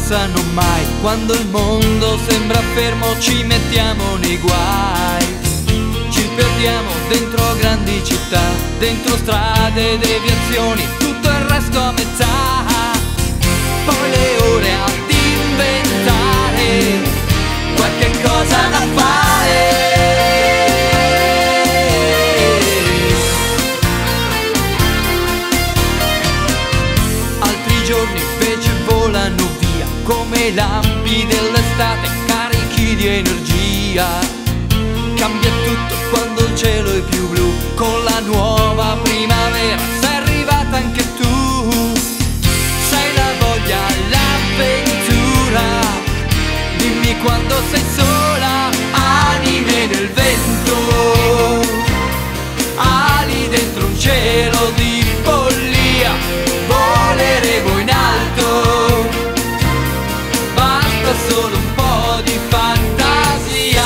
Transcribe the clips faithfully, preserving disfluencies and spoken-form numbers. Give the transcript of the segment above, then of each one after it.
passano mai. Quando il mondo sembra fermo ci mettiamo nei guai. Ci perdiamo dentro grandi città, dentro strade, deviazioni, tutto il resto a metà. Poi le ore ad inventare qualche cosa da fare. Altri giorni invece volano via come i lampi dell'estate, carichi di energia. Cambia tutto quando il cielo è più blu, con la nuova primavera sei arrivata anche tu. Sei la voglia, l'avventura, dimmi quando sei sola, anime nel vento, ali dentro un cielo di follia, voleremo in alto, basta solo un po' di fantasia.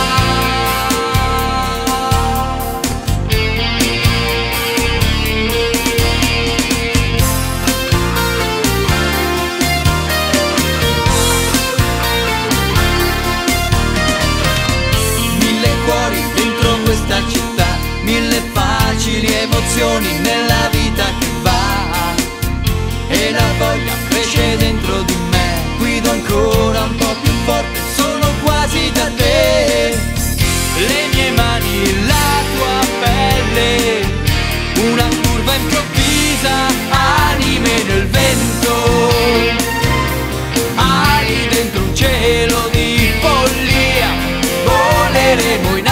Città, mille facili emozioni nella vita che va, e la voglia cresce dentro di me, guido ancora un po' più forte, sono quasi da te. Le mie mani, la tua pelle, una curva improvvisa, anime nel vento, ali dentro un cielo di follia, voleremo in